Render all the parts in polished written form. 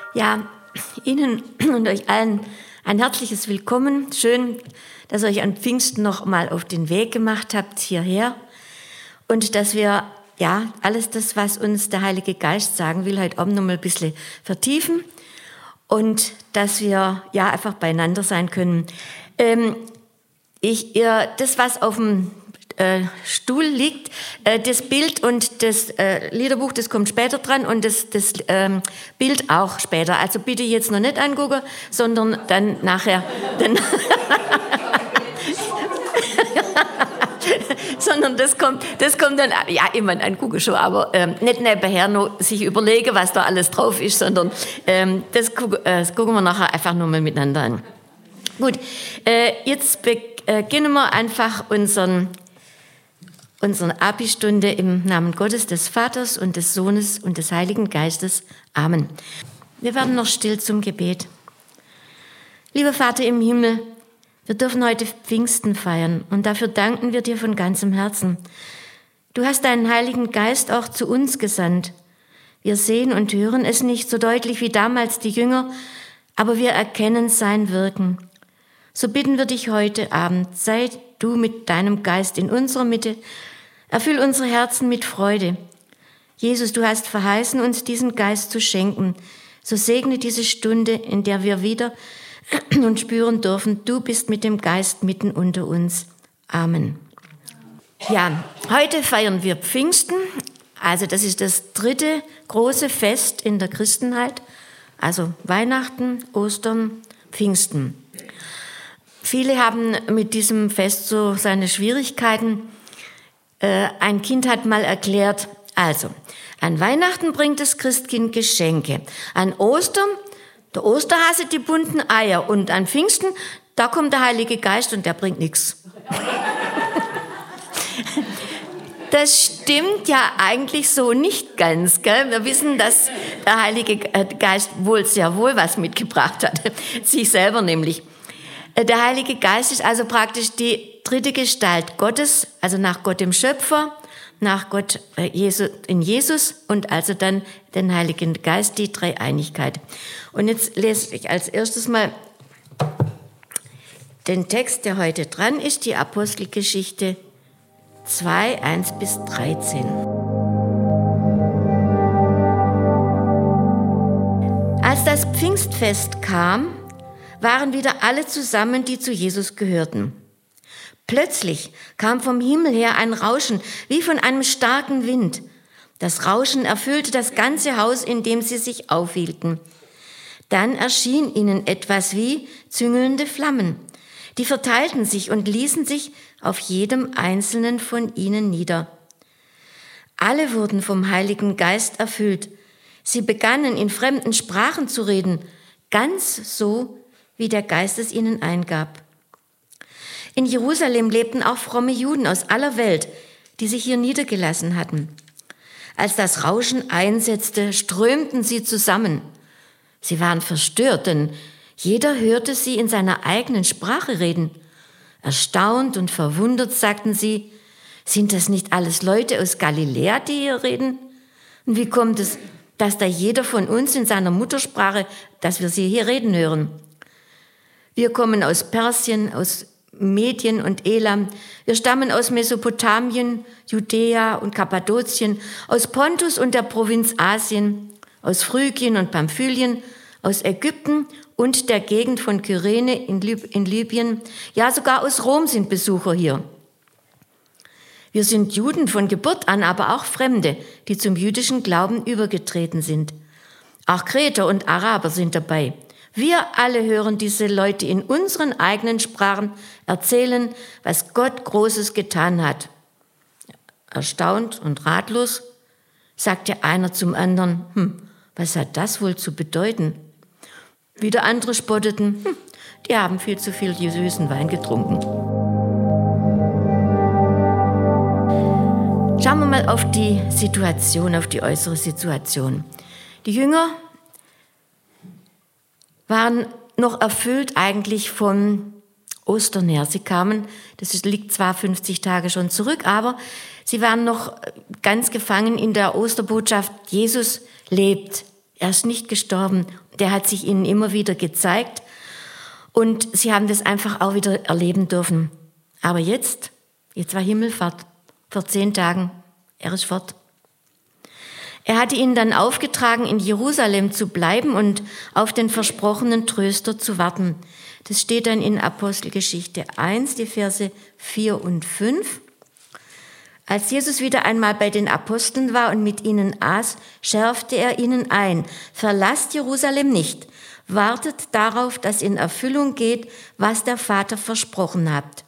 Ja, Ihnen und euch allen ein herzliches Willkommen. Schön, dass ihr euch an Pfingsten noch mal auf den Weg gemacht habt hierher und dass wir alles das, was uns der Heilige Geist sagen will, heute Abend noch mal ein bisschen vertiefen und dass wir einfach beieinander sein können. Das, was auf dem Stuhl liegt, das Bild und das Liederbuch, das kommt später dran und das Bild auch später. Also bitte jetzt noch nicht angucken, sondern dann nachher. Sondern das kommt dann, ich meine, angucken schon, aber nicht nebenher noch sich überlegen, was da alles drauf ist, sondern das gucken wir nachher einfach nur mal miteinander an. Gut, jetzt beginnen wir einfach unsere Abi-Stunde im Namen Gottes, des Vaters und des Sohnes und des Heiligen Geistes. Amen. Wir werden noch still zum Gebet. Lieber Vater im Himmel, wir dürfen heute Pfingsten feiern und dafür danken wir dir von ganzem Herzen. Du hast deinen Heiligen Geist auch zu uns gesandt. Wir sehen und hören es nicht so deutlich wie damals die Jünger, aber wir erkennen sein Wirken. So bitten wir dich heute Abend, sei du mit deinem Geist in unserer Mitte, erfüll unsere Herzen mit Freude. Jesus, du hast verheißen, uns diesen Geist zu schenken. So segne diese Stunde, in der wir wieder und spüren dürfen, du bist mit dem Geist mitten unter uns. Amen. Ja, heute feiern wir Pfingsten. Also das ist das 3. große Fest in der Christenheit. Also Weihnachten, Ostern, Pfingsten. Viele haben mit diesem Fest so seine Schwierigkeiten. Ein Kind hat mal erklärt, also, an Weihnachten bringt das Christkind Geschenke. An Ostern, der Osterhase die bunten Eier. Und an Pfingsten, da kommt der Heilige Geist und der bringt nichts. Das stimmt ja eigentlich so nicht ganz, gell? Wir wissen, dass der Heilige Geist sehr wohl was mitgebracht hat. Sich selber nämlich. Der Heilige Geist ist also praktisch die 3. Gestalt Gottes, also nach Gott dem Schöpfer, nach Gott in Jesus und also dann den Heiligen Geist, die Dreieinigkeit. Und jetzt lese ich als erstes mal den Text, der heute dran ist, die Apostelgeschichte 2, 1-13. Als das Pfingstfest kam, waren wieder alle zusammen, die zu Jesus gehörten. Plötzlich kam vom Himmel her ein Rauschen, wie von einem starken Wind. Das Rauschen erfüllte das ganze Haus, in dem sie sich aufhielten. Dann erschien ihnen etwas wie züngelnde Flammen. Die verteilten sich und ließen sich auf jedem einzelnen von ihnen nieder. Alle wurden vom Heiligen Geist erfüllt. Sie begannen in fremden Sprachen zu reden, ganz so, wie der Geist es ihnen eingab. In Jerusalem lebten auch fromme Juden aus aller Welt, die sich hier niedergelassen hatten. Als das Rauschen einsetzte, strömten sie zusammen. Sie waren verstört, denn jeder hörte sie in seiner eigenen Sprache reden. Erstaunt und verwundert sagten sie, sind das nicht alles Leute aus Galiläa, die hier reden? Und wie kommt es, dass da jeder von uns in seiner Muttersprache, dass wir sie hier reden hören? Wir kommen aus Persien, aus Medien und Elam. Wir stammen aus Mesopotamien, Judäa und Kappadokien, aus Pontus und der Provinz Asien, aus Phrygien und Pamphylien, aus Ägypten und der Gegend von Kyrene in Libyen. Ja, sogar aus Rom sind Besucher hier. Wir sind Juden von Geburt an, aber auch Fremde, die zum jüdischen Glauben übergetreten sind. Auch Kreter und Araber sind dabei. Wir alle hören diese Leute in unseren eigenen Sprachen erzählen, was Gott Großes getan hat. Erstaunt und ratlos sagte einer zum anderen, was hat das wohl zu bedeuten? Wieder andere spotteten, die haben viel zu viel süßen Wein getrunken. Schauen wir mal auf die Situation, auf die äußere Situation. Die Jünger waren noch erfüllt eigentlich von Ostern her. Sie kamen, liegt zwar 50 Tage schon zurück, aber sie waren noch ganz gefangen in der Osterbotschaft, Jesus lebt. Er ist nicht gestorben. der hat sich ihnen immer wieder gezeigt und sie haben das einfach auch wieder erleben dürfen. Aber jetzt war Himmelfahrt, vor 10 Tagen, er ist fort. Er hatte ihnen dann aufgetragen, in Jerusalem zu bleiben und auf den versprochenen Tröster zu warten. Das steht dann in Apostelgeschichte 1, die Verse 4 und 5. Als Jesus wieder einmal bei den Aposteln war und mit ihnen aß, schärfte er ihnen ein: Verlasst Jerusalem nicht, wartet darauf, dass in Erfüllung geht, was der Vater versprochen hat.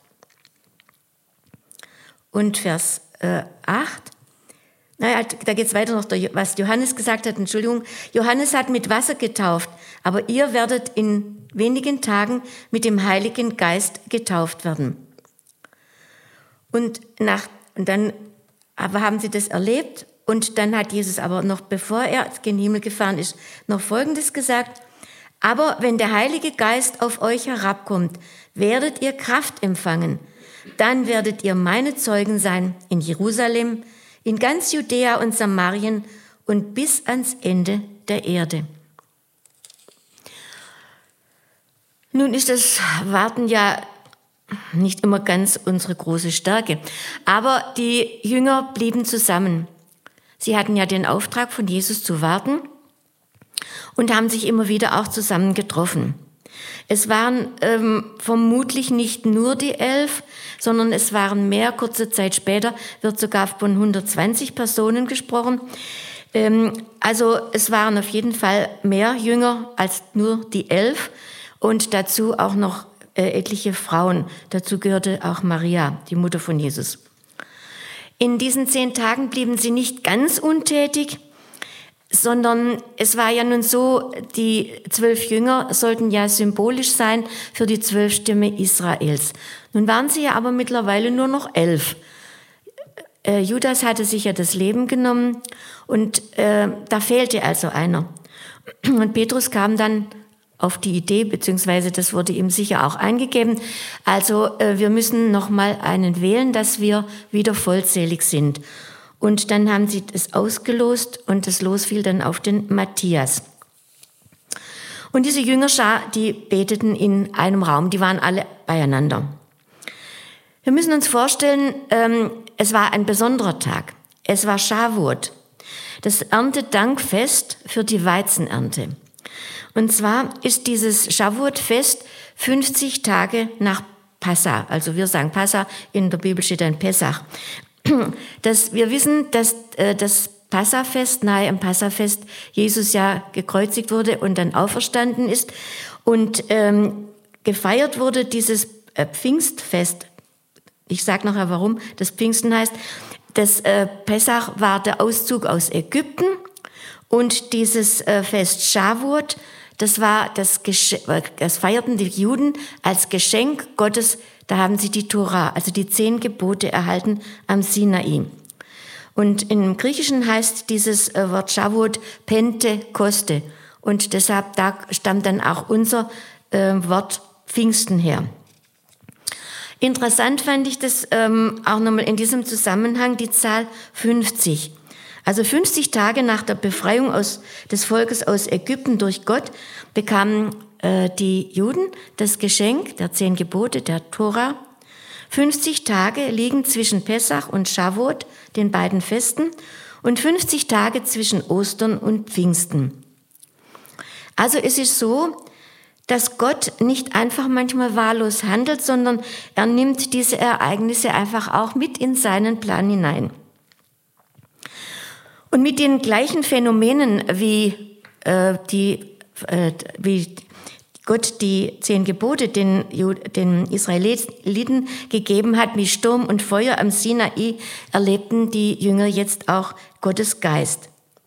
Und Vers 8, da geht es weiter noch, was Johannes gesagt hat, Johannes hat mit Wasser getauft, aber ihr werdet in wenigen Tagen mit dem Heiligen Geist getauft werden. Und dann haben sie das erlebt und dann hat Jesus aber noch, bevor er in den Himmel gefahren ist, noch Folgendes gesagt: Aber wenn der Heilige Geist auf euch herabkommt, werdet ihr Kraft empfangen. Dann werdet ihr meine Zeugen sein in Jerusalem, in ganz Judäa und Samarien und bis ans Ende der Erde. Nun ist das Warten ja nicht immer ganz unsere große Stärke, aber die Jünger blieben zusammen. Sie hatten ja den Auftrag von Jesus zu warten und haben sich immer wieder auch zusammen getroffen. Es waren vermutlich nicht nur die 11, sondern es waren mehr. Kurze Zeit später wird sogar von 120 Personen gesprochen. Also es waren auf jeden Fall mehr Jünger als nur die 11 und dazu auch noch etliche Frauen. Dazu gehörte auch Maria, die Mutter von Jesus. In diesen 10 Tagen blieben sie nicht ganz untätig, sondern es war ja nun so, die 12 Jünger sollten ja symbolisch sein für die 12 Stämme Israels. Nun waren sie ja aber mittlerweile nur noch 11. Judas hatte sich ja das Leben genommen und da fehlte also einer. Und Petrus kam dann auf die Idee, beziehungsweise das wurde ihm sicher auch eingegeben, also wir müssen nochmal einen wählen, dass wir wieder vollzählig sind. Und dann haben sie es ausgelost und das Los fiel dann auf den Matthias. Und diese Jüngerschar, die beteten in einem Raum, die waren alle beieinander. Wir müssen uns vorstellen, es war ein besonderer Tag. Es war Shavuot, das Erntedankfest für die Weizenernte. Und zwar ist dieses Shavuot-Fest 50 Tage nach Passa. Also wir sagen Passa, in der Bibel steht ein Pessach. Wir wissen, dass das Passafest, nahe am Passafest, Jesus ja gekreuzigt wurde und dann auferstanden ist. Und gefeiert wurde dieses Pfingstfest. Ich sage nachher, warum das Pfingsten heißt. Das Pessach war der Auszug aus Ägypten und dieses Fest Shavuot, das feierten die Juden als Geschenk Gottes. Da haben sie die Tora, also die 10 Gebote erhalten am Sinai. Und im Griechischen heißt dieses Wort Shavuot Pentekoste. Und deshalb da stammt dann auch unser Wort Pfingsten her. Interessant fand ich das auch nochmal in diesem Zusammenhang die Zahl 50. Also 50 Tage nach der Befreiung des Volkes aus Ägypten durch Gott bekamen die Juden das Geschenk der 10 Gebote, der Tora. 50 Tage liegen zwischen Pessach und Shavuot, den beiden Festen, und 50 Tage zwischen Ostern und Pfingsten. Also es ist so, dass Gott nicht einfach manchmal wahllos handelt, sondern er nimmt diese Ereignisse einfach auch mit in seinen Plan hinein. Und mit den gleichen Phänomenen, wie Gott die 10 Gebote den Israeliten gegeben hat, wie Sturm und Feuer am Sinai, erlebten die Jünger jetzt auch Gottes Geist.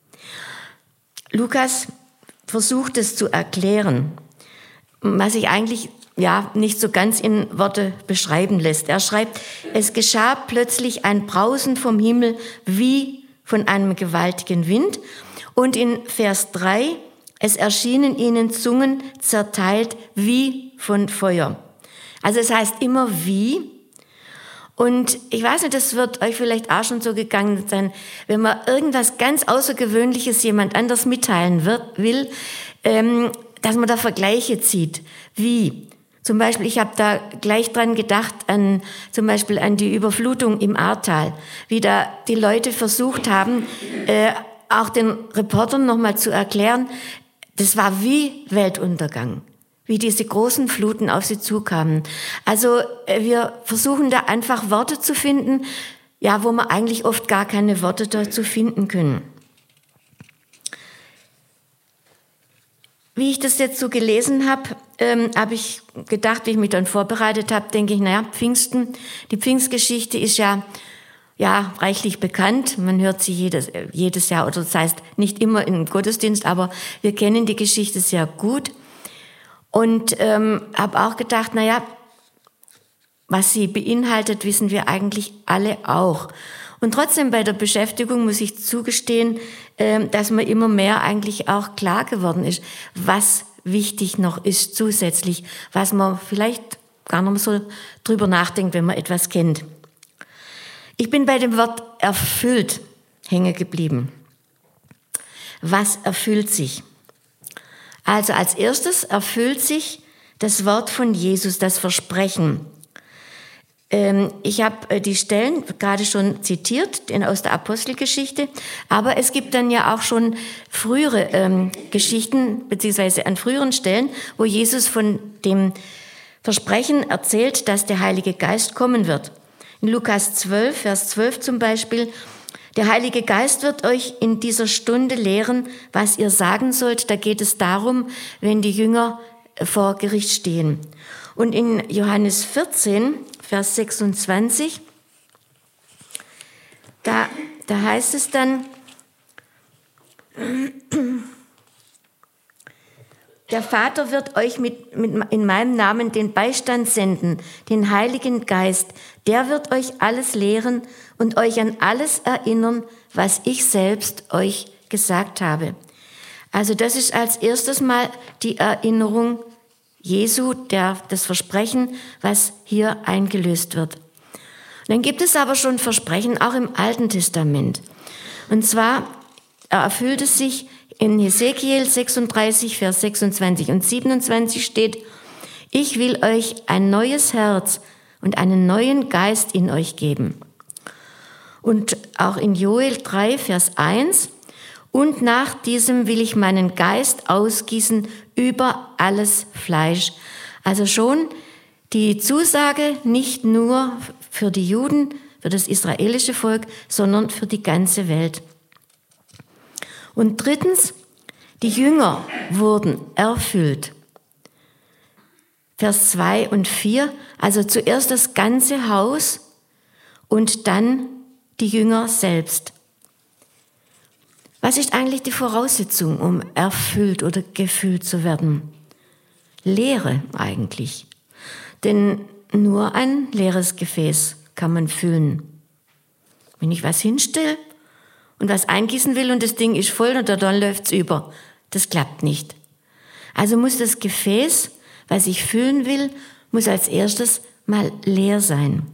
Lukas versucht es zu erklären, was sich eigentlich nicht so ganz in Worte beschreiben lässt. Er schreibt, es geschah plötzlich ein Brausen vom Himmel wie von einem gewaltigen Wind. Und in Vers 3, es erschienen ihnen Zungen zerteilt wie von Feuer. Also es heißt immer wie. Und ich weiß nicht, das wird euch vielleicht auch schon so gegangen sein, wenn man irgendwas ganz Außergewöhnliches jemand anders mitteilen will, dass man da Vergleiche zieht. Wie? Zum Beispiel, ich habe da gleich dran gedacht, zum Beispiel an die Überflutung im Ahrtal, wie da die Leute versucht haben, auch den Reportern nochmal zu erklären, das war wie Weltuntergang, wie diese großen Fluten auf sie zukamen. Also wir versuchen da einfach Worte zu finden, ja, wo wir eigentlich oft gar keine Worte dazu finden können. Wie ich das jetzt so gelesen habe, habe ich gedacht, wie ich mich dann vorbereitet habe, denke ich, naja, Pfingsten, die Pfingstgeschichte ist ja reichlich bekannt. Man hört sie jedes Jahr, oder das heißt nicht immer im Gottesdienst, aber wir kennen die Geschichte sehr gut. Und habe auch gedacht, naja, was sie beinhaltet, wissen wir eigentlich alle auch. Und trotzdem bei der Beschäftigung muss ich zugestehen, dass mir immer mehr eigentlich auch klar geworden ist, was wichtig noch ist zusätzlich, was man vielleicht gar nicht mehr so drüber nachdenkt, wenn man etwas kennt. Ich bin bei dem Wort erfüllt hängen geblieben. Was erfüllt sich? Also als erstes erfüllt sich das Wort von Jesus, das Versprechen. Ich habe die Stellen gerade schon zitiert aus der Apostelgeschichte, aber es gibt dann ja auch schon frühere Geschichten, beziehungsweise an früheren Stellen, wo Jesus von dem Versprechen erzählt, dass der Heilige Geist kommen wird. In Lukas 12, Vers 12 zum Beispiel: Der Heilige Geist wird euch in dieser Stunde lehren, was ihr sagen sollt. Da geht es darum, wenn die Jünger vor Gericht stehen. Und in Johannes 14, Vers 26, da heißt es dann: Der Vater wird euch in meinem Namen den Beistand senden, den Heiligen Geist. Der wird euch alles lehren und euch an alles erinnern, was ich selbst euch gesagt habe. Also das ist als erstes mal die Erinnerung Jesu, das Versprechen, was hier eingelöst wird. Dann gibt es aber schon Versprechen auch im Alten Testament. Und zwar erfüllt es sich in Hesekiel 36, Vers 26 und 27 steht: Ich will euch ein neues Herz und einen neuen Geist in euch geben. Und auch in Joel 3, Vers 1: Und nach diesem will ich meinen Geist ausgießen über alles Fleisch. Also schon die Zusage nicht nur für die Juden, für das israelische Volk, sondern für die ganze Welt. Und drittens, die Jünger wurden erfüllt. Vers 2 und 4, also zuerst das ganze Haus und dann die Jünger selbst. Was ist eigentlich die Voraussetzung, um erfüllt oder gefüllt zu werden? Leere eigentlich. Denn nur ein leeres Gefäß kann man füllen. Wenn ich was hinstelle und was eingießen will und das Ding ist voll und dann läuft's über, das klappt nicht. Also muss das Gefäß, was ich füllen will, muss als erstes mal leer sein.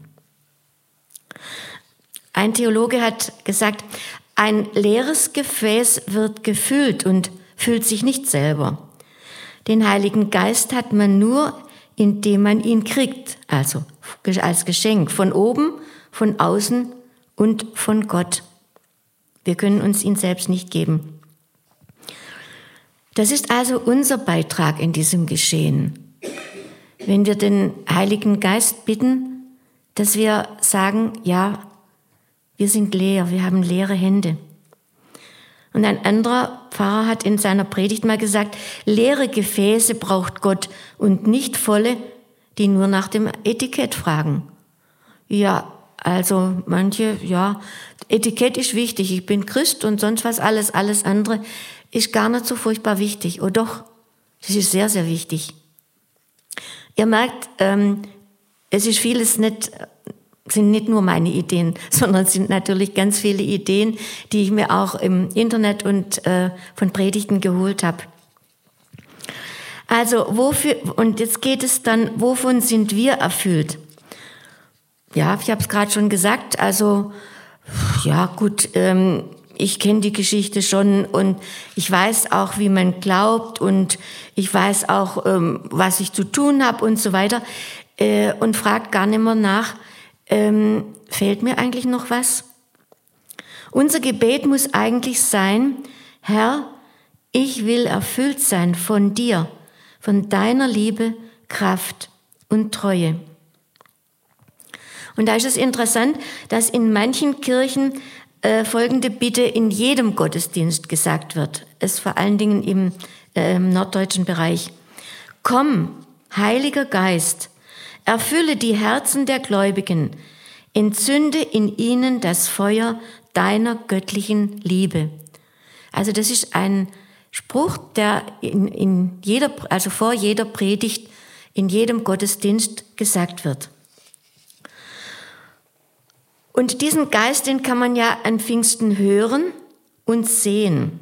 Ein Theologe hat gesagt, ein leeres Gefäß wird gefüllt und füllt sich nicht selber. Den Heiligen Geist hat man nur, indem man ihn kriegt, also als Geschenk von oben, von außen und von Gott. Wir können uns ihn selbst nicht geben. Das ist also unser Beitrag in diesem Geschehen. Wenn wir den Heiligen Geist bitten, dass wir sagen, ja, wir sind leer, wir haben leere Hände. Und ein anderer Pfarrer hat in seiner Predigt mal gesagt, leere Gefäße braucht Gott und nicht volle, die nur nach dem Etikett fragen. Ja, also manche, ja, Etikett ist wichtig, ich bin Christ und sonst was alles andere ist gar nicht so furchtbar wichtig. Oh doch, das ist sehr, sehr wichtig. Ihr merkt, es ist vieles sind nicht nur meine Ideen, sondern es sind natürlich ganz viele Ideen, die ich mir auch im Internet und von Predigten geholt habe. Also und jetzt geht es dann, wovon sind wir erfüllt? ja, ich habe es gerade schon gesagt, also ja gut, ich kenne die Geschichte schon und ich weiß auch, wie man glaubt und ich weiß auch, was ich zu tun habe und so weiter und frage gar nicht mehr nach, fehlt mir eigentlich noch was? Unser Gebet muss eigentlich sein, Herr, ich will erfüllt sein von dir, von deiner Liebe, Kraft und Treue. Und da ist es interessant, dass in manchen Kirchen folgende Bitte in jedem Gottesdienst gesagt wird. Es vor allen Dingen im norddeutschen Bereich. Komm, Heiliger Geist, erfülle die Herzen der Gläubigen, entzünde in ihnen das Feuer deiner göttlichen Liebe. Also das ist ein Spruch, der vor jeder Predigt, in jedem Gottesdienst gesagt wird. Und diesen Geist, den kann man ja an Pfingsten hören und sehen.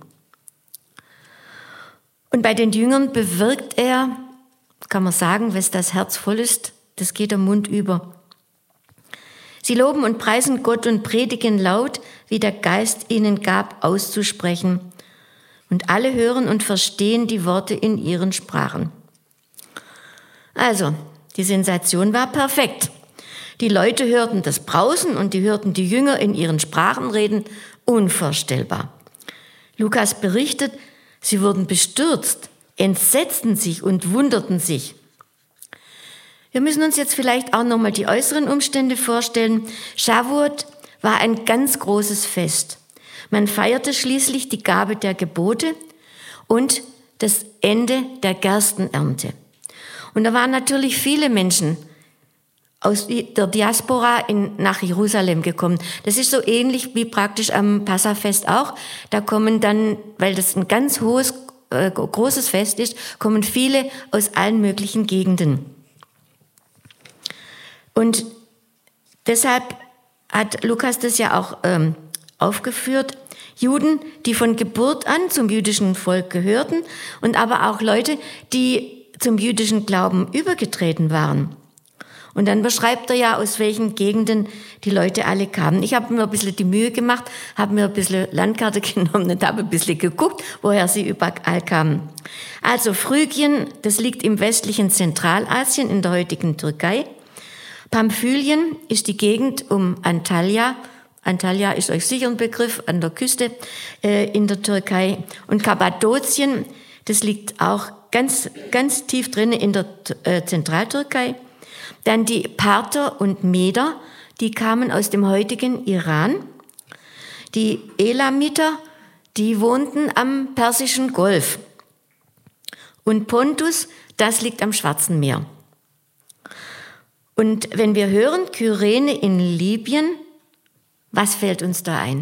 Und bei den Jüngern bewirkt er, kann man sagen, wenn das Herz voll ist, das geht der Mund über. Sie loben und preisen Gott und predigen laut, wie der Geist ihnen gab, auszusprechen. Und alle hören und verstehen die Worte in ihren Sprachen. Also, die Sensation war perfekt. Die Leute hörten das Brausen und die hörten die Jünger in ihren Sprachen reden. Unvorstellbar. Lukas berichtet, sie wurden bestürzt, entsetzten sich und wunderten sich. Wir müssen uns jetzt vielleicht auch nochmal die äußeren Umstände vorstellen. Shavuot war ein ganz großes Fest. Man feierte schließlich die Gabe der Gebote und das Ende der Gerstenernte. Und da waren natürlich viele Menschen aus der Diaspora nach Jerusalem gekommen. Das ist so ähnlich wie praktisch am Passafest auch. Da kommen dann, weil das ein ganz großes Fest ist, kommen viele aus allen möglichen Gegenden. Und deshalb hat Lukas das ja auch aufgeführt. Juden, die von Geburt an zum jüdischen Volk gehörten und aber auch Leute, die zum jüdischen Glauben übergetreten waren. Und dann beschreibt er ja, aus welchen Gegenden die Leute alle kamen. Ich habe mir ein bisschen die Mühe gemacht, habe mir ein bisschen Landkarte genommen und habe ein bisschen geguckt, woher sie überall kamen. Also Phrygien, das liegt im westlichen Zentralasien in der heutigen Türkei. Pamphylien ist die Gegend um Antalya. Antalya ist euch sicher ein Begriff, an der Küste in der Türkei. Und Kappadokien, das liegt auch ganz, ganz tief drin in der Zentraltürkei. Dann die Parther und Meder, die kamen aus dem heutigen Iran. Die Elamiter, die wohnten am Persischen Golf. Und Pontus, das liegt am Schwarzen Meer. Und wenn wir hören, Kyrene in Libyen, was fällt uns da ein?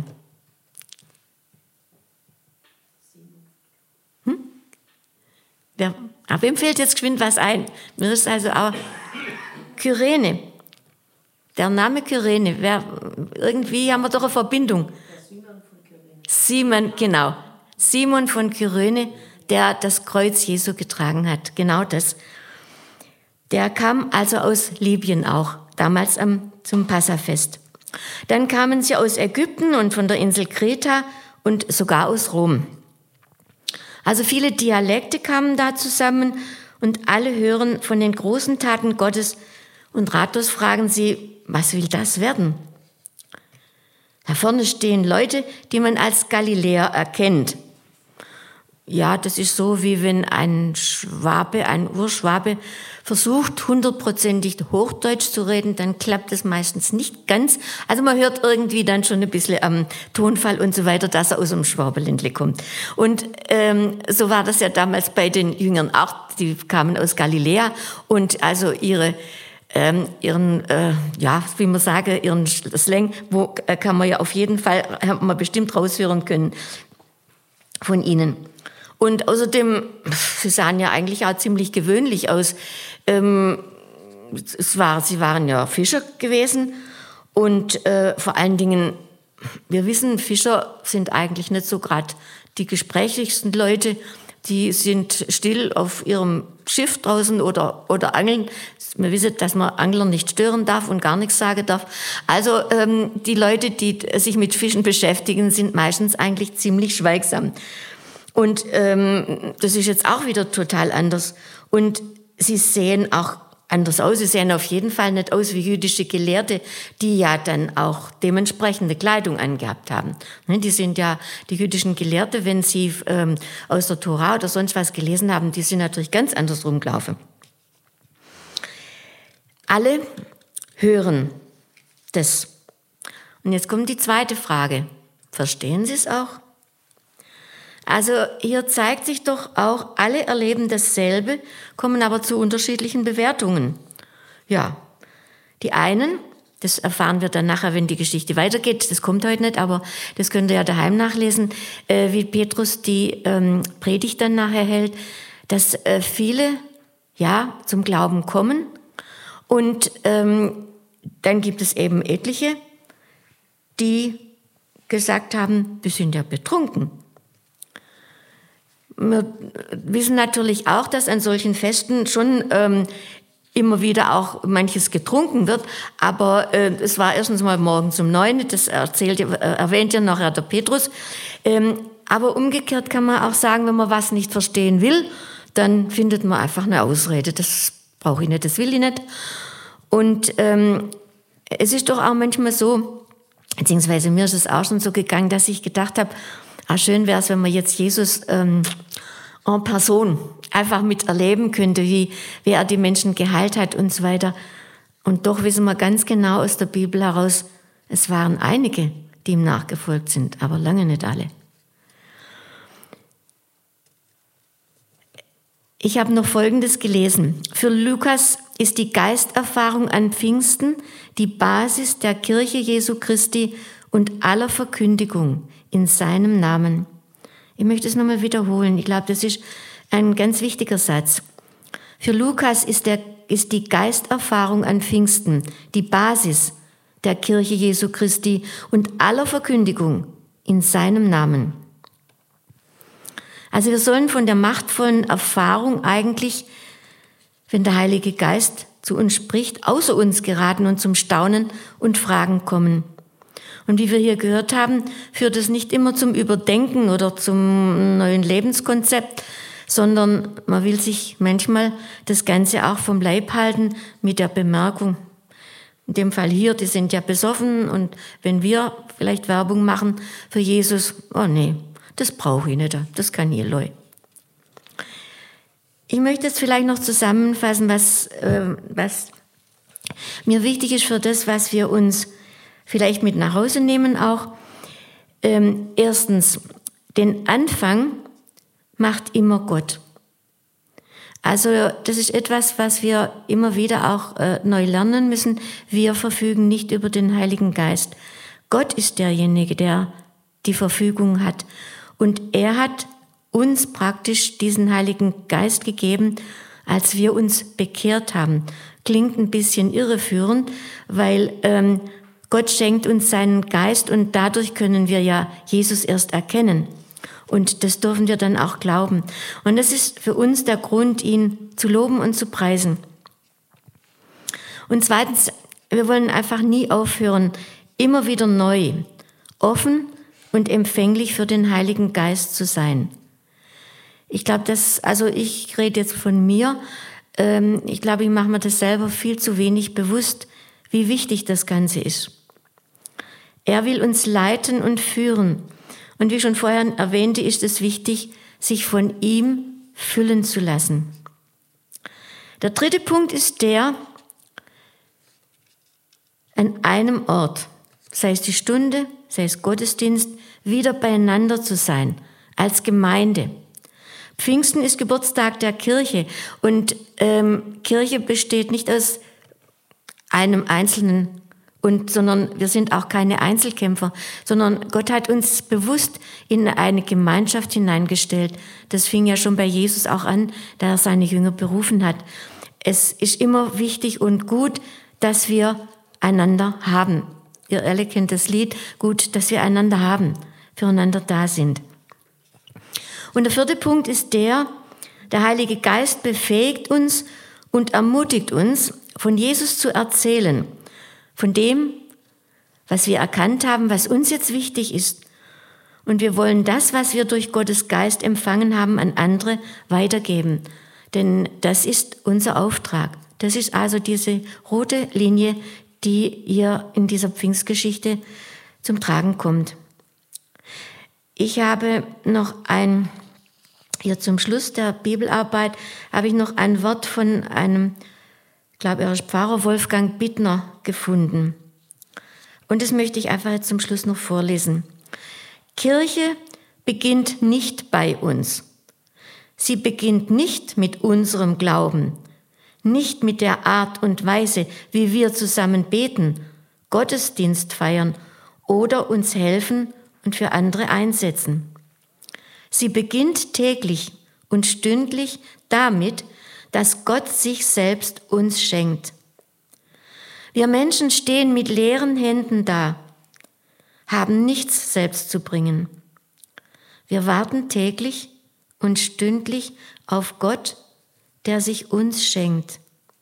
Wem fällt jetzt geschwind was ein? Mir ist also auch Kyrene. Der Name Kyrene, irgendwie haben wir doch eine Verbindung. Simon von Kyrene, der das Kreuz Jesu getragen hat. Genau das. Der kam also aus Libyen auch, damals zum Passafest. Dann kamen sie aus Ägypten und von der Insel Kreta und sogar aus Rom. Also viele Dialekte kamen da zusammen und alle hören von den großen Taten Gottes und ratlos fragen sie, was will das werden? Da vorne stehen Leute, die man als Galiläer erkennt. Ja, das ist so, wie wenn ein Urschwabe versucht, 100%ig Hochdeutsch zu reden, dann klappt es meistens nicht ganz. Also man hört irgendwie dann schon ein bisschen am Tonfall und so weiter, dass er aus dem Schwabenländle kommt. Und so war das ja damals bei den Jüngern auch. Die kamen aus Galiläa und also ihren Slang, kann man ja auf jeden Fall, hat man bestimmt raushören können von ihnen. Und außerdem, sie sahen ja eigentlich auch ziemlich gewöhnlich aus. Sie waren ja Fischer gewesen und vor allen Dingen, wir wissen, Fischer sind eigentlich nicht so gerade die gesprächigsten Leute. die sind still auf ihrem Schiff draußen oder angeln. Wir wissen, dass man Angler nicht stören darf und gar nichts sagen darf. Also die Leute, die sich mit Fischen beschäftigen, sind meistens eigentlich ziemlich schweigsam. Und das ist jetzt auch wieder total anders. Und sie sehen auch anders aus. Sie sehen auf jeden Fall nicht aus wie jüdische Gelehrte, die ja dann auch dementsprechende Kleidung angehabt haben. Die sind ja, die jüdischen Gelehrte, wenn sie aus der Tora oder sonst was gelesen haben, die sind natürlich ganz anders rumgelaufen. Alle hören das. Und jetzt kommt die zweite Frage. Verstehen Sie es auch? Also hier zeigt sich doch auch, alle erleben dasselbe, kommen aber zu unterschiedlichen Bewertungen. Ja, die einen, das erfahren wir dann nachher, wenn die Geschichte weitergeht, das kommt heute nicht, aber das könnt ihr ja daheim nachlesen, wie Petrus die Predigt dann nachher hält, dass viele ja zum Glauben kommen und dann gibt es eben etliche, die gesagt haben, wir sind ja betrunken. Wir wissen natürlich auch, dass an solchen Festen schon immer wieder auch manches getrunken wird, aber es war erstens mal morgens um 9, das erwähnt ja nachher der Petrus. Aber umgekehrt kann man auch sagen, wenn man was nicht verstehen will, dann findet man einfach eine Ausrede. Das brauche ich nicht, das will ich nicht. Und es ist doch auch manchmal so, beziehungsweise mir ist es auch schon so gegangen, dass ich gedacht habe, schön wäre es, wenn man jetzt Jesus en Person einfach miterleben könnte, wie er die Menschen geheilt hat und so weiter. Und doch wissen wir ganz genau aus der Bibel heraus, es waren einige, die ihm nachgefolgt sind, aber lange nicht alle. Ich habe noch Folgendes gelesen. Für Lukas ist die Geisterfahrung an Pfingsten die Basis der Kirche Jesu Christi und aller Verkündigung in seinem Namen. Ich möchte es nochmal wiederholen. Ich glaube, das ist ein ganz wichtiger Satz. Für Lukas ist die Geisterfahrung an Pfingsten die Basis der Kirche Jesu Christi und aller Verkündigung in seinem Namen. Also wir sollen von der machtvollen Erfahrung eigentlich, wenn der Heilige Geist zu uns spricht, außer uns geraten und zum Staunen und Fragen kommen. Und wie wir hier gehört haben, führt es nicht immer zum Überdenken oder zum neuen Lebenskonzept, sondern man will sich manchmal das Ganze auch vom Leib halten mit der Bemerkung, in dem Fall hier, die sind ja besoffen und wenn wir vielleicht Werbung machen für Jesus, oh nee, das brauche ich nicht, das kann ich Leute. Ich möchte jetzt vielleicht noch zusammenfassen, was mir wichtig ist für das, was wir uns vielleicht mit nach Hause nehmen auch. Erstens, den Anfang macht immer Gott. Also das ist etwas, was wir immer wieder auch neu lernen müssen. Wir verfügen nicht über den Heiligen Geist. Gott ist derjenige, der die Verfügung hat. Und er hat uns praktisch diesen Heiligen Geist gegeben, als wir uns bekehrt haben. Klingt ein bisschen irreführend, weil Gott schenkt uns seinen Geist und dadurch können wir ja Jesus erst erkennen. Und das dürfen wir dann auch glauben. Und das ist für uns der Grund, ihn zu loben und zu preisen. Und zweitens, wir wollen einfach nie aufhören, immer wieder neu, offen und empfänglich für den Heiligen Geist zu sein. Ich glaube, ich rede jetzt von mir, ich glaube, ich mache mir das selber viel zu wenig bewusst, wie wichtig das Ganze ist. Er will uns leiten und führen. Und wie schon vorher erwähnte, ist es wichtig, sich von ihm füllen zu lassen. Der dritte Punkt ist der, an einem Ort, sei es die Stunde, sei es Gottesdienst, wieder beieinander zu sein, als Gemeinde. Pfingsten ist Geburtstag der Kirche und Kirche besteht nicht aus einem Einzelnen, sondern wir sind auch keine Einzelkämpfer, sondern Gott hat uns bewusst in eine Gemeinschaft hineingestellt. Das fing ja schon bei Jesus auch an, da er seine Jünger berufen hat. Es ist immer wichtig und gut, dass wir einander haben. Ihr alle kennt das Lied, gut, dass wir einander haben, füreinander da sind. Und der vierte Punkt ist der Heilige Geist befähigt uns und ermutigt uns, von Jesus zu erzählen, von dem, was wir erkannt haben, was uns jetzt wichtig ist. Und wir wollen das, was wir durch Gottes Geist empfangen haben, an andere weitergeben. Denn das ist unser Auftrag. Das ist also diese rote Linie, die hier in dieser Pfingstgeschichte zum Tragen kommt. Ich habe noch hier zum Schluss der Bibelarbeit, habe ich noch ein Wort von einem, ich glaube, er ist Pfarrer Wolfgang Bittner gefunden. Und das möchte ich einfach jetzt zum Schluss noch vorlesen. Kirche beginnt nicht bei uns. Sie beginnt nicht mit unserem Glauben, nicht mit der Art und Weise, wie wir zusammen beten, Gottesdienst feiern oder uns helfen und für andere einsetzen. Sie beginnt täglich und stündlich damit, dass Gott sich selbst uns schenkt. Wir Menschen stehen mit leeren Händen da, haben nichts selbst zu bringen. Wir warten täglich und stündlich auf Gott, der sich uns schenkt.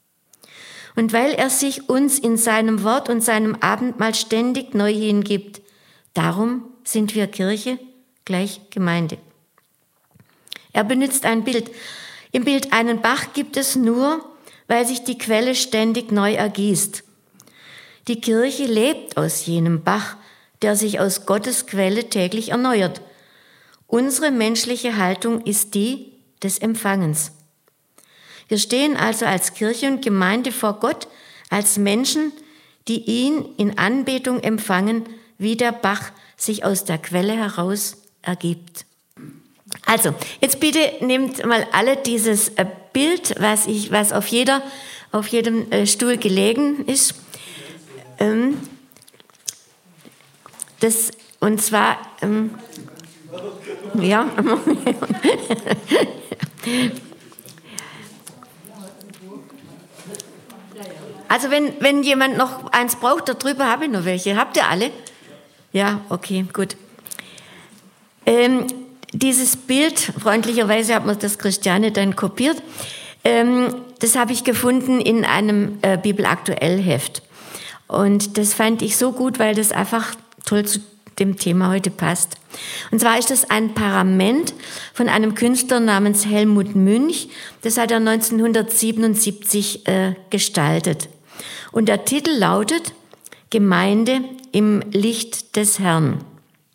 Und weil er sich uns in seinem Wort und seinem Abendmahl ständig neu hingibt, darum sind wir Kirche gleich Gemeinde. Er benutzt ein Bild. Im Bild einen Bach gibt es nur, weil sich die Quelle ständig neu ergießt. Die Kirche lebt aus jenem Bach, der sich aus Gottes Quelle täglich erneuert. Unsere menschliche Haltung ist die des Empfangens. Wir stehen also als Kirche und Gemeinde vor Gott, als Menschen, die ihn in Anbetung empfangen, wie der Bach sich aus der Quelle heraus ergibt. Also, jetzt bitte nehmt mal alle dieses Bild, was auf jedem Stuhl gelegen ist. Und zwar, ja, also wenn jemand noch eins braucht, darüber habe ich noch welche. Habt ihr alle? Ja, okay, gut. Dieses Bild, freundlicherweise hat mir das Christiane dann kopiert, das habe ich gefunden in einem Bibelaktuell-Heft. Und das fand ich so gut, weil das einfach toll zu dem Thema heute passt. Und zwar ist das ein Parament von einem Künstler namens Helmut Münch. Das hat er 1977 gestaltet. Und der Titel lautet Gemeinde im Licht des Herrn.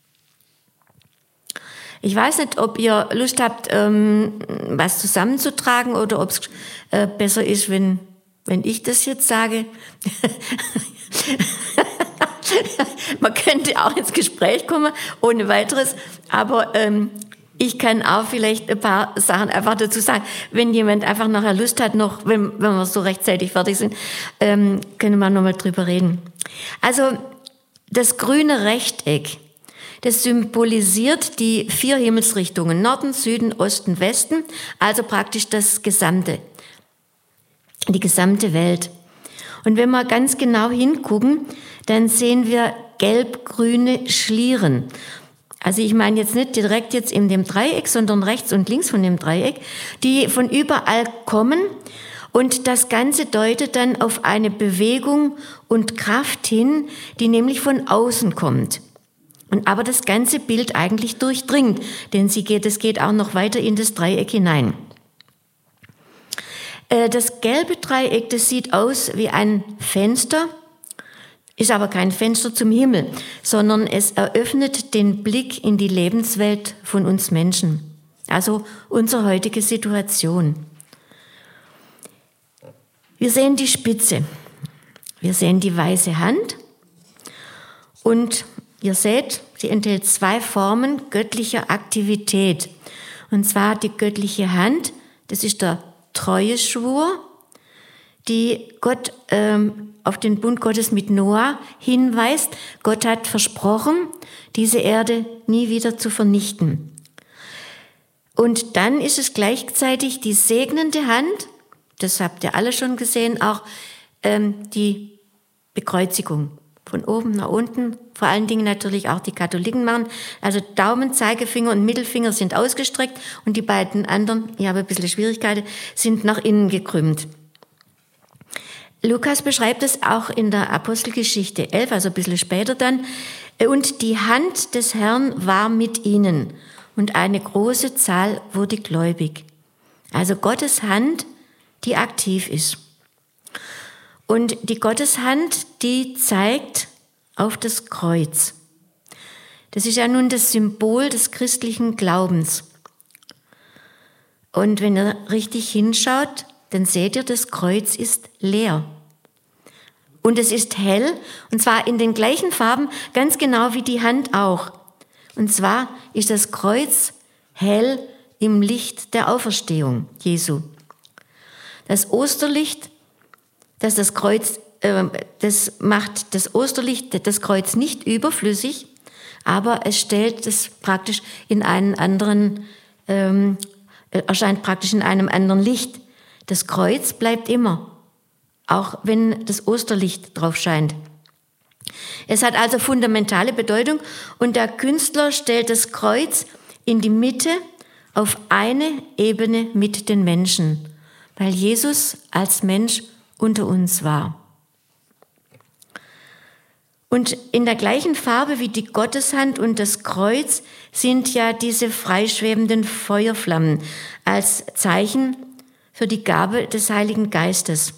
Ich weiß nicht, ob ihr Lust habt, was zusammenzutragen oder ob es besser ist, wenn ich das jetzt sage. Man könnte auch ins Gespräch kommen, ohne weiteres, aber ich kann auch vielleicht ein paar Sachen einfach dazu sagen. Wenn jemand einfach nachher Lust hat, noch, wenn wir so rechtzeitig fertig sind, können wir nochmal drüber reden. Also das grüne Rechteck, das symbolisiert die 4 Himmelsrichtungen, Norden, Süden, Osten, Westen, also praktisch die gesamte Welt. Und wenn wir ganz genau hingucken, dann sehen wir gelb-grüne Schlieren. Also ich meine jetzt nicht direkt jetzt in dem Dreieck, sondern rechts und links von dem Dreieck, die von überall kommen. Und das Ganze deutet dann auf eine Bewegung und Kraft hin, die nämlich von außen kommt. Und aber das ganze Bild eigentlich durchdringt, denn es geht auch noch weiter in das Dreieck hinein. Das gelbe Dreieck, das sieht aus wie ein Fenster, ist aber kein Fenster zum Himmel, sondern es eröffnet den Blick in die Lebenswelt von uns Menschen, also unsere heutige Situation. Wir sehen die Spitze, wir sehen die weiße Hand und ihr seht, sie enthält 2 Formen göttlicher Aktivität. Und zwar die göttliche Hand, das ist der Treueschwur, die Gott auf den Bund Gottes mit Noah hinweist. Gott hat versprochen, diese Erde nie wieder zu vernichten. Und dann ist es gleichzeitig die segnende Hand, das habt ihr alle schon gesehen, auch die Bekreuzigung von oben nach unten, vor allen Dingen natürlich auch die Katholiken machen. Also Daumen, Zeigefinger und Mittelfinger sind ausgestreckt und die beiden anderen, ich habe ein bisschen Schwierigkeiten, sind nach innen gekrümmt. Lukas beschreibt es auch in der Apostelgeschichte 11, also ein bisschen später dann. Und die Hand des Herrn war mit ihnen und eine große Zahl wurde gläubig. Also Gottes Hand, die aktiv ist. Und die Gotteshand, die zeigt auf das Kreuz. Das ist ja nun das Symbol des christlichen Glaubens. Und wenn ihr richtig hinschaut, dann seht ihr, das Kreuz ist leer. Und es ist hell, und zwar in den gleichen Farben, ganz genau wie die Hand auch. Und zwar ist das Kreuz hell im Licht der Auferstehung Jesu. Das Osterlicht, das Kreuz, das macht das Osterlicht, das Kreuz nicht überflüssig, aber es stellt es praktisch in einen anderen, erscheint praktisch in einem anderen Licht. Das Kreuz bleibt immer, auch wenn das Osterlicht drauf scheint. Es hat also fundamentale Bedeutung und der Künstler stellt das Kreuz in die Mitte auf eine Ebene mit den Menschen, weil Jesus als Mensch unter uns war. Und in der gleichen Farbe wie die Gotteshand und das Kreuz sind ja diese freischwebenden Feuerflammen als Zeichen für die Gabe des Heiligen Geistes.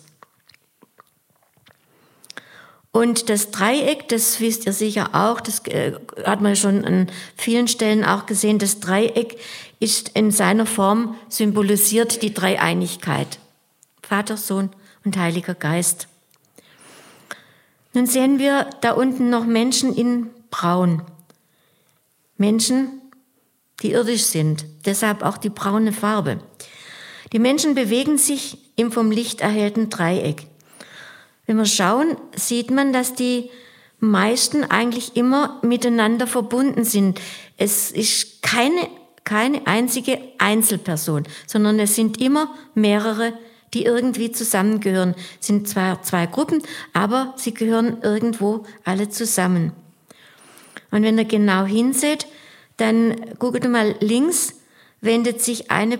Und das Dreieck, das wisst ihr sicher auch, das hat man schon an vielen Stellen auch gesehen, das Dreieck ist in seiner Form symbolisiert die Dreieinigkeit. Vater, Sohn und Heiliger Geist. Nun sehen wir da unten noch Menschen in Braun. Menschen, die irdisch sind, deshalb auch die braune Farbe. Die Menschen bewegen sich im vom Licht erhellten Dreieck. Wenn wir schauen, sieht man, dass die meisten eigentlich immer miteinander verbunden sind. Es ist keine einzige Einzelperson, sondern es sind immer mehrere, die irgendwie zusammengehören. Es sind zwar zwei Gruppen, aber sie gehören irgendwo alle zusammen. Und wenn ihr genau hinseht, dann guckt mal links, wendet sich eine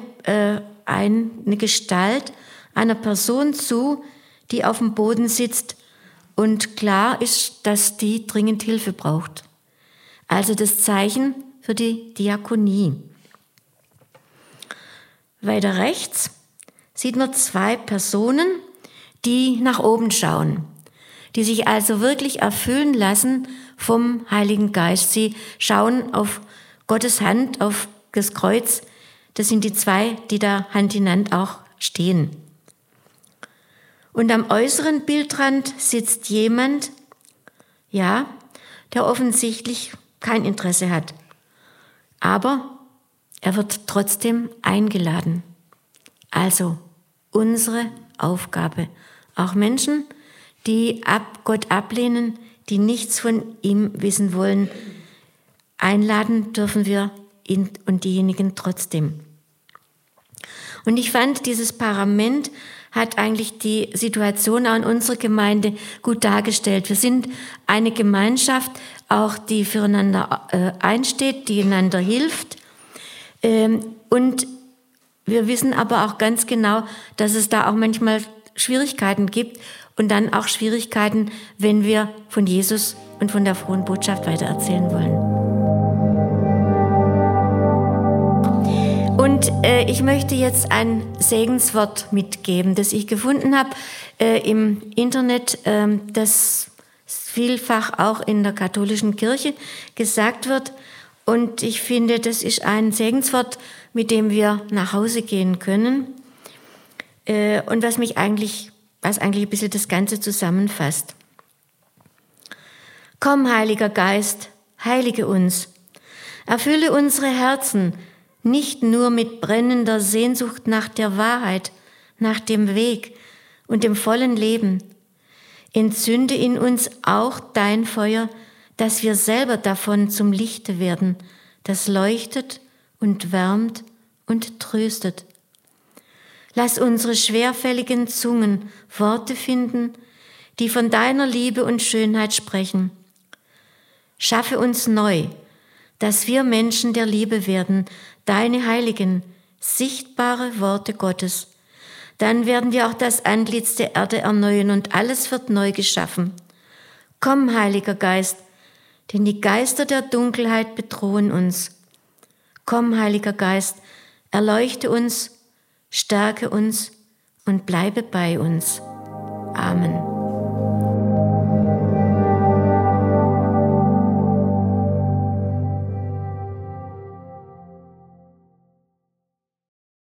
Gestalt einer Person zu, die auf dem Boden sitzt und klar ist, dass die dringend Hilfe braucht. Also das Zeichen für die Diakonie. Weiter rechts sieht man zwei Personen, die nach oben schauen, die sich also wirklich erfüllen lassen vom Heiligen Geist. Sie schauen auf Gottes Hand, auf das Kreuz. Das sind die zwei, die da Hand in Hand auch stehen. Und am äußeren Bildrand sitzt jemand, ja, der offensichtlich kein Interesse hat. Aber er wird trotzdem eingeladen. Also unsere Aufgabe. Auch Menschen, die Gott ablehnen, die nichts von ihm wissen wollen, einladen dürfen wir ihn und diejenigen trotzdem. Und ich fand, dieses Parament hat eigentlich die Situation auch in unserer Gemeinde gut dargestellt. Wir sind eine Gemeinschaft, auch die füreinander einsteht, die einander hilft. Und wir wissen aber auch ganz genau, dass es da auch manchmal Schwierigkeiten gibt und dann auch Schwierigkeiten, wenn wir von Jesus und von der frohen Botschaft weitererzählen wollen. Und ich möchte jetzt ein Segenswort mitgeben, das ich gefunden habe im Internet, das vielfach auch in der katholischen Kirche gesagt wird. Und ich finde, das ist ein Segenswort, mit dem wir nach Hause gehen können und was eigentlich ein bisschen das Ganze zusammenfasst. Komm, Heiliger Geist, heilige uns, erfülle unsere Herzen nicht nur mit brennender Sehnsucht nach der Wahrheit, nach dem Weg und dem vollen Leben. Entzünde in uns auch dein Feuer, dass wir selber davon zum Lichte werden, das leuchtet und wärmt und tröstet. Lass unsere schwerfälligen Zungen Worte finden, die von deiner Liebe und Schönheit sprechen. Schaffe uns neu, dass wir Menschen der Liebe werden, deine heiligen, sichtbare Worte Gottes. Dann werden wir auch das Antlitz der Erde erneuern und alles wird neu geschaffen. Komm, Heiliger Geist, denn die Geister der Dunkelheit bedrohen uns. Komm, Heiliger Geist, erleuchte uns, stärke uns und bleibe bei uns. Amen.